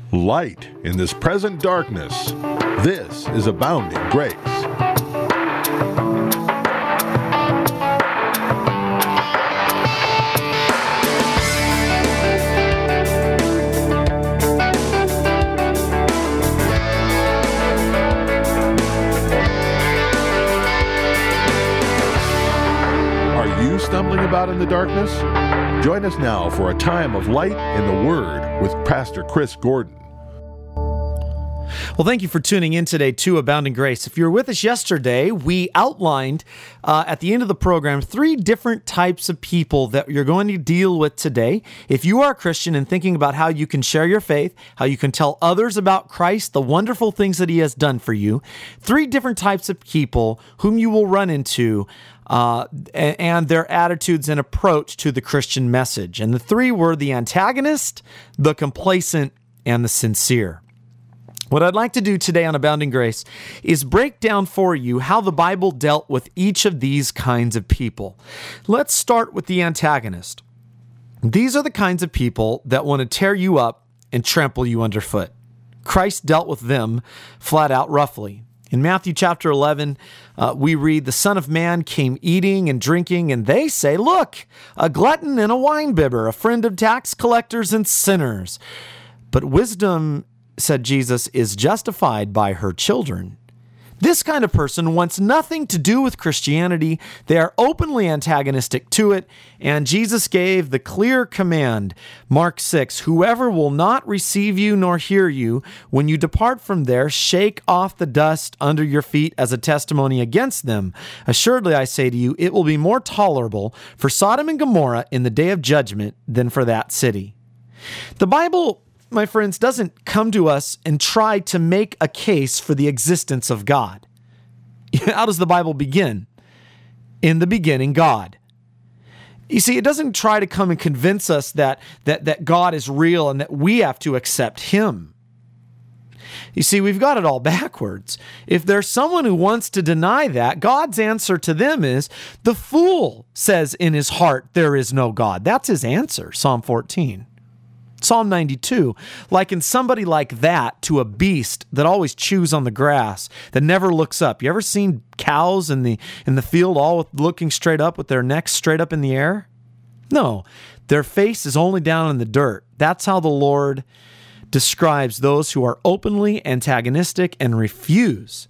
Light in this present darkness. This is Abounding Grace. Are you stumbling about in the darkness? Join us now for a time of light in the Word with Pastor Chris Gordon. Well, thank you for tuning in today to Abounding Grace. If you were with us yesterday, we outlined at the end of the program 3 different types of people that you're going to deal with today. If you are a Christian and thinking about how you can share your faith, how you can tell others about Christ, the wonderful things that He has done for you, 3 different types of people whom you will run into and their attitudes and approach to the Christian message. And the 3 were the antagonist, the complacent, and the sincere. What I'd like to do today on Abounding Grace is break down for you how the Bible dealt with each of these kinds of people. Let's start with the antagonist. These are the kinds of people that want to tear you up and trample you underfoot. Christ dealt with them flat out roughly. In Matthew chapter 11, we read, "The Son of Man came eating and drinking, and they say, 'Look, a glutton and a winebibber, a friend of tax collectors and sinners.' But wisdom," said Jesus, "is justified by her children." This kind of person wants nothing to do with Christianity. They are openly antagonistic to it, and Jesus gave the clear command, Mark 6, "Whoever will not receive you nor hear you, when you depart from there, shake off the dust under your feet as a testimony against them. Assuredly, I say to you, it will be more tolerable for Sodom and Gomorrah in the day of judgment than for that city." The Bible, my friends, doesn't come to us and try to make a case for the existence of God. How does the Bible begin? In the beginning, God. You see, it doesn't try to come and convince us that God is real and that we have to accept Him. You see, we've got it all backwards. If there's someone who wants to deny that, God's answer to them is, "The fool says in his heart, there is no God." That's his answer, Psalm 14. Psalm 92 likens somebody like that to a beast that always chews on the grass, that never looks up. You ever seen cows in the field all looking straight up with their necks straight up in the air? No, their face is only down in the dirt. That's how the Lord describes those who are openly antagonistic and refuse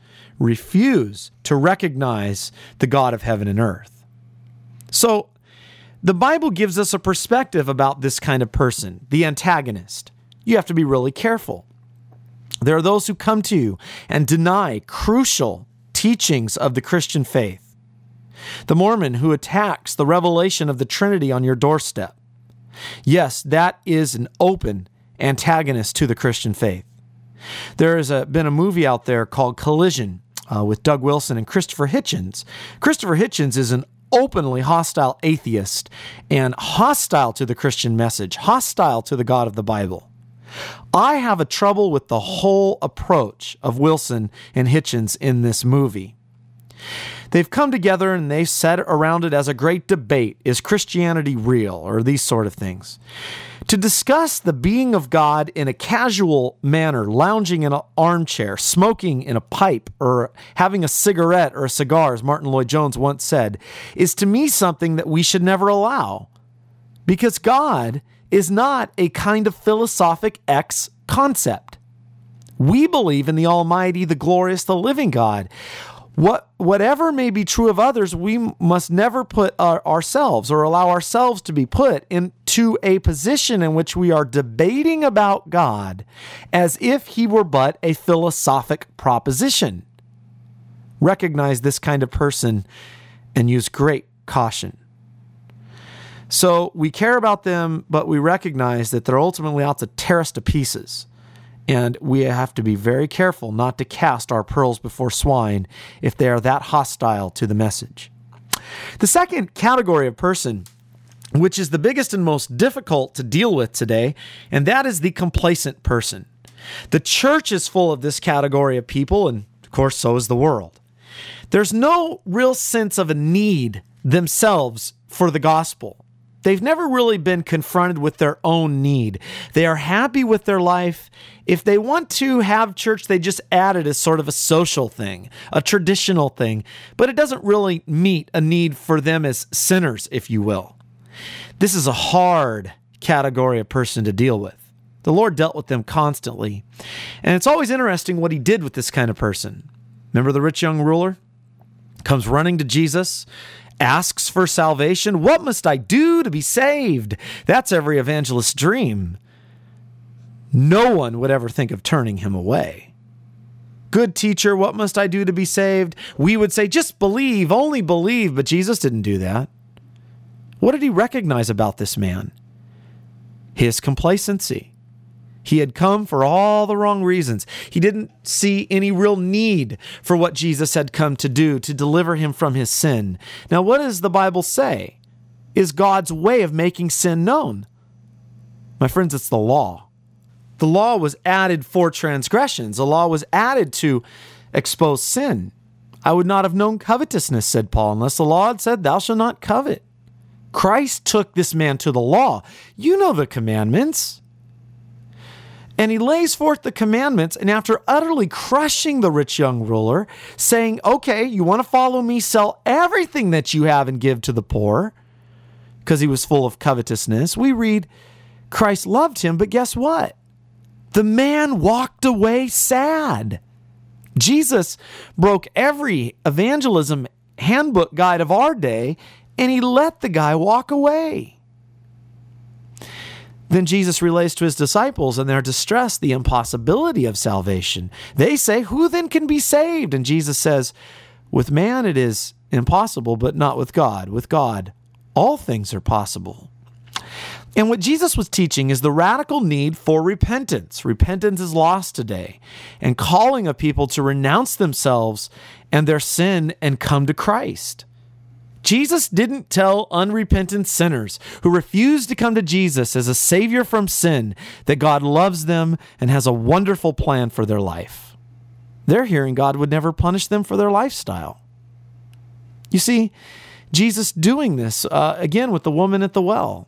to recognize the God of heaven and earth. So, the Bible gives us a perspective about this kind of person, the antagonist. You have to be really careful. There are those who come to you and deny crucial teachings of the Christian faith. The Mormon who attacks the revelation of the Trinity on your doorstep. Yes, that is an open antagonist to the Christian faith. There has been a movie out there called Collision with Doug Wilson and Christopher Hitchens. Christopher Hitchens is an openly hostile atheist and hostile to the Christian message, hostile to the God of the Bible. I have a trouble with the whole approach of Wilson and Hitchens in this movie. They've come together and they've sat around it as a great debate. Is Christianity real? Or these sort of things. To discuss the being of God in a casual manner, lounging in an armchair, smoking in a pipe, or having a cigarette or a cigar, as Martin Lloyd-Jones once said, is to me something that we should never allow. Because God is not a kind of philosophic X concept. We believe in the Almighty, the glorious, the living God. Whatever may be true of others, we must never put ourselves or allow ourselves to be put into a position in which we are debating about God as if He were but a philosophic proposition. Recognize this kind of person and use great caution. So we care about them, but we recognize that they're ultimately out to tear us to pieces. And we have to be very careful not to cast our pearls before swine if they are that hostile to the message. The second category of person, which is the biggest and most difficult to deal with today, and that is the complacent person. The church is full of this category of people, and of course, so is the world. There's no real sense of a need themselves for the gospel. They've never really been confronted with their own need. They are happy with their life. If they want to have church, they just add it as sort of a social thing, a traditional thing, but it doesn't really meet a need for them as sinners, if you will. This is a hard category of person to deal with. The Lord dealt with them constantly. And it's always interesting what he did with this kind of person. Remember the rich young ruler? Comes running to Jesus, asks for salvation. What must I do to be saved? That's every evangelist's dream. No one would ever think of turning him away. Good teacher, what must I do to be saved? We would say, just believe, only believe. But Jesus didn't do that. What did he recognize about this man? His complacency. He had come for all the wrong reasons. He didn't see any real need for what Jesus had come to do to deliver him from his sin. Now, what does the Bible say is God's way of making sin known? My friends, it's the law. The law was added for transgressions. The law was added to expose sin. I would not have known covetousness, said Paul, unless the law had said, thou shalt not covet. Christ took this man to the law. You know the commandments. And he lays forth the commandments, and after utterly crushing the rich young ruler, saying, okay, you want to follow me, sell everything that you have and give to the poor, because he was full of covetousness, we read, Christ loved him, but guess what? The man walked away sad. Jesus broke every evangelism handbook guide of our day, and he let the guy walk away. Then Jesus relays to his disciples in their distress the impossibility of salvation. They say, who then can be saved? And Jesus says, with man it is impossible, but not with God. With God, all things are possible. And what Jesus was teaching is the radical need for repentance. Repentance is lost today, and calling a people to renounce themselves and their sin and come to Christ. Jesus didn't tell unrepentant sinners who refuse to come to Jesus as a savior from sin that God loves them and has a wonderful plan for their life. They're hearing God would never punish them for their lifestyle. You see, Jesus doing this, again, with the woman at the well.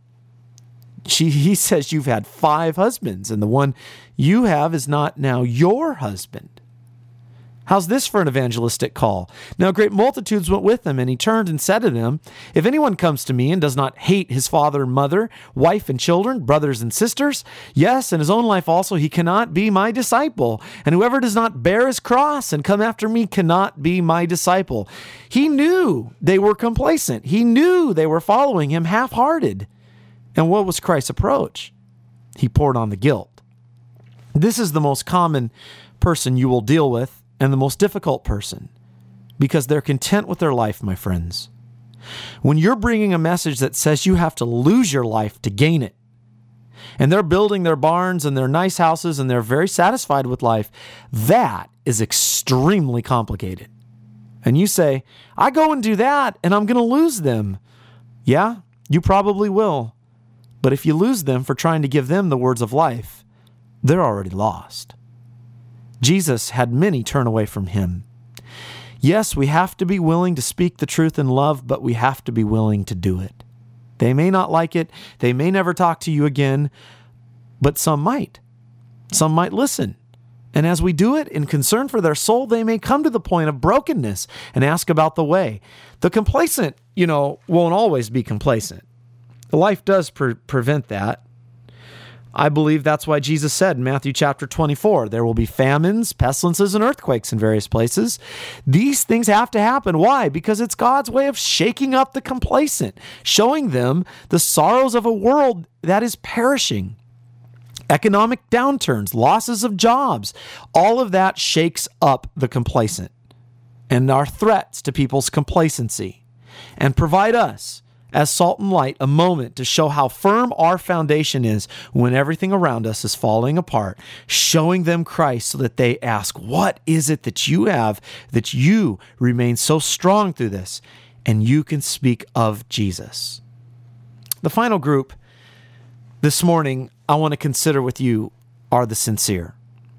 He says, you've had 5 husbands, and the one you have is not now your husband. How's this for an evangelistic call? Now great multitudes went with him, and he turned and said to them, if anyone comes to me and does not hate his father and mother, wife and children, brothers and sisters, yes, and his own life also, he cannot be my disciple. And whoever does not bear his cross and come after me cannot be my disciple. He knew they were complacent. He knew they were following him half-hearted. And what was Christ's approach? He poured on the guilt. This is the most common person you will deal with, and the most difficult person, because they're content with their life, my friends. When you're bringing a message that says you have to lose your life to gain it, and they're building their barns and their nice houses and they're very satisfied with life, that is extremely complicated. And you say, I go and do that and I'm going to lose them. Yeah, you probably will. But if you lose them for trying to give them the words of life, they're already lost. Jesus had many turn away from him. Yes, we have to be willing to speak the truth in love, but we have to be willing to do it. They may not like it. They may never talk to you again, but some might. Some might listen. And as we do it in concern for their soul, they may come to the point of brokenness and ask about the way. The complacent, won't always be complacent. Life does prevent that. I believe that's why Jesus said in Matthew chapter 24, there will be famines, pestilences, and earthquakes in various places. These things have to happen. Why? Because it's God's way of shaking up the complacent, showing them the sorrows of a world that is perishing. Economic downturns, losses of jobs, all of that shakes up the complacent and our threats to people's complacency, and provide us as salt and light, a moment to show how firm our foundation is when everything around us is falling apart, showing them Christ so that they ask, what is it that you have that you remain so strong through this? And you can speak of Jesus. The final group this morning I want to consider with you are the sincere.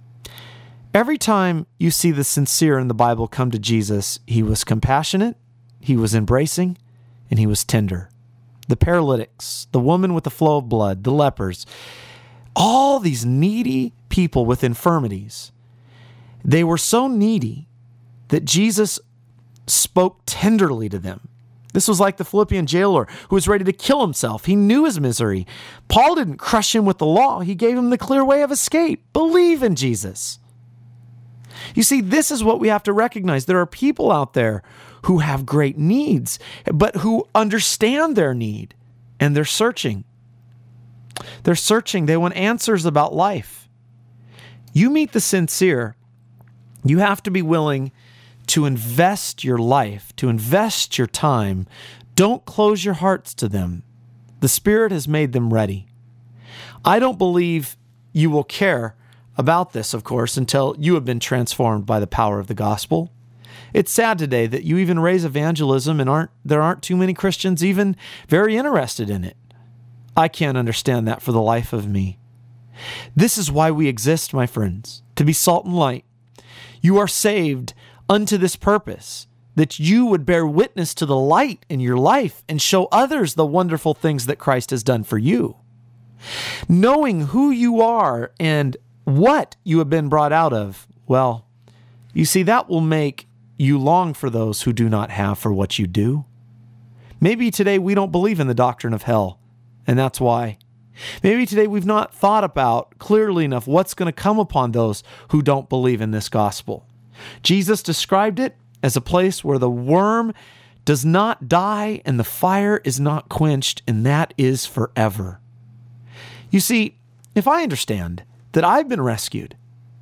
Every time you see the sincere in the Bible come to Jesus, he was compassionate, he was embracing, and he was tender. the paralytics, the woman with the flow of blood, the lepers, all these needy people with infirmities. They were so needy that Jesus spoke tenderly to them. This was like the Philippian jailer who was ready to kill himself. He knew his misery. Paul didn't crush him with the law. He gave him the clear way of escape. Believe in Jesus. You see, this is what we have to recognize. There are people out there who have great needs, but who understand their need, and they're searching. They're searching. They want answers about life. You meet the sincere, you have to be willing to invest your life, to invest your time. Don't close your hearts to them. The Spirit has made them ready. I don't believe you will care about this, of course, until you have been transformed by the power of the gospel. It's sad today that you even raise evangelism and there aren't too many Christians even very interested in it. I can't understand that for the life of me. This is why we exist, my friends, to be salt and light. You are saved unto this purpose, that you would bear witness to the light in your life and show others the wonderful things that Christ has done for you. Knowing who you are and what you have been brought out of, well, you see, that will make you long for those who do not have for what you do. Maybe today we don't believe in the doctrine of hell, and that's why. Maybe today we've not thought about clearly enough what's going to come upon those who don't believe in this gospel. Jesus described it as a place where the worm does not die and the fire is not quenched, and that is forever. You see, if I understand that I've been rescued,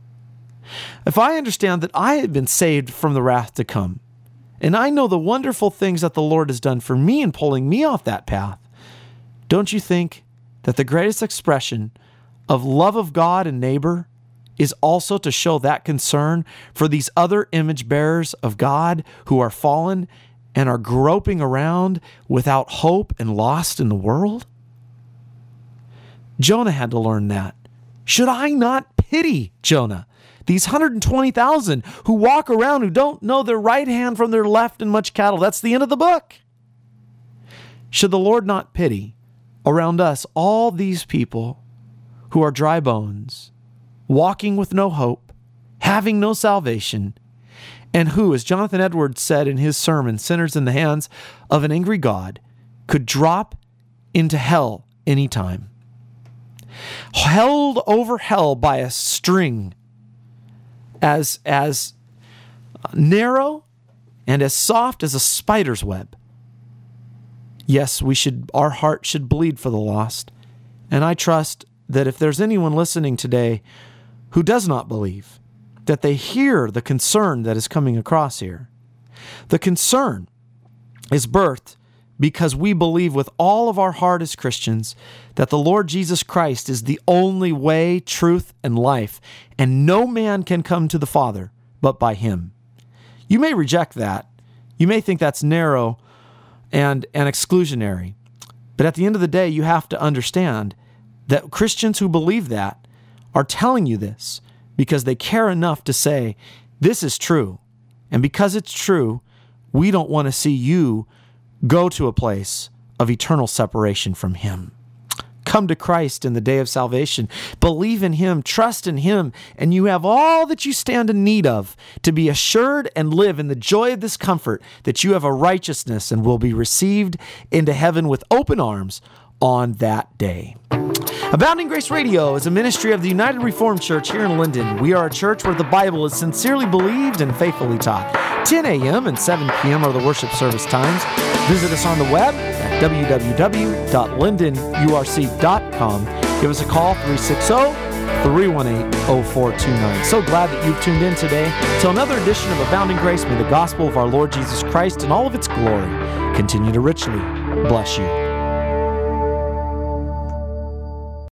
if I understand that I have been saved from the wrath to come, and I know the wonderful things that the Lord has done for me in pulling me off that path, don't you think that the greatest expression of love of God and neighbor is also to show that concern for these other image bearers of God who are fallen and are groping around without hope and lost in the world? Jonah had to learn that. Should I not pity Jonah? These 120,000 who walk around who don't know their right hand from their left and much cattle. That's the end of the book. Should the Lord not pity around us all these people who are dry bones, walking with no hope, having no salvation, and who, as Jonathan Edwards said in his sermon, Sinners in the Hands of an Angry God, could drop into hell anytime. Held over hell by a string as narrow and as soft as a spider's web. Yes, our heart should bleed for the lost. And I trust that if there's anyone listening today who does not believe, that they hear the concern that is coming across here. The concern is birthed because we believe with all of our heart as Christians that the Lord Jesus Christ is the only way, truth, and life, and no man can come to the Father but by Him. You may reject that. You may think that's narrow and exclusionary. But at the end of the day, you have to understand that Christians who believe that are telling you this because they care enough to say, this is true. And because it's true, we don't want to see you go to a place of eternal separation from Him. Come to Christ in the day of salvation. Believe in Him, trust in Him, and you have all that you stand in need of to be assured and live in the joy of this comfort that you have a righteousness and will be received into heaven with open arms on that day. Abounding Grace Radio is a ministry of the United Reformed Church here in Linden. We are a church where the Bible is sincerely believed and faithfully taught. 10 a.m. and 7 p.m. are the worship service times. Visit us on the web at www.lindenurc.com. Give us a call, 360-318-0429. So glad that you've tuned in today. Till another edition of Abounding Grace, may the gospel of our Lord Jesus Christ and all of its glory continue to richly bless you.